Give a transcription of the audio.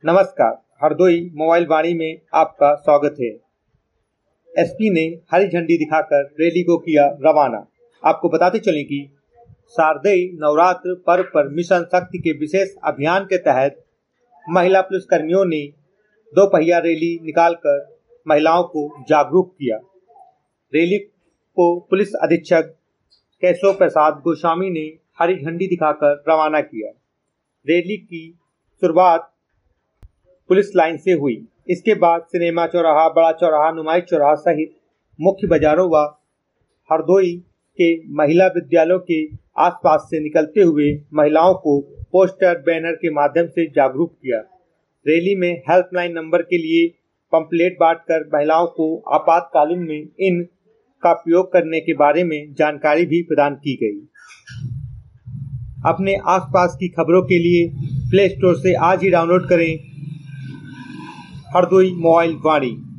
नमस्कार, हरदोई मोबाइल वाणी में आपका स्वागत है। एसपी ने हरी झंडी दिखाकर रैली को किया रवाना। आपको बताते चलें कि शारदीय नवरात्र पर्व पर मिशन शक्ति के विशेष अभियान के तहत महिला पुलिसकर्मियों ने दोपहिया रैली निकालकर महिलाओं को जागरूक किया। रैली को पुलिस अधीक्षक केशव प्रसाद गोस्वामी ने हरी झंडी दिखाकर रवाना किया। रैली की शुरुआत पुलिस लाइन से हुई। इसके बाद सिनेमा चौराहा, बड़ा चौराहा, नुमाइश चौराहा सहित मुख्य बाजारों व हरदोई के महिला विद्यालयों के आसपास से निकलते हुए महिलाओं को पोस्टर बैनर के माध्यम से जागरूक किया। रैली में हेल्पलाइन नंबर के लिए पंपलेट बांटकर महिलाओं को आपातकालीन में इन का प्रयोग करने के बारे में जानकारी भी प्रदान की गई। अपने आसपास की खबरों के लिए प्ले स्टोर से आज ही डाउनलोड करें हरदोई मोबाइल वाणी।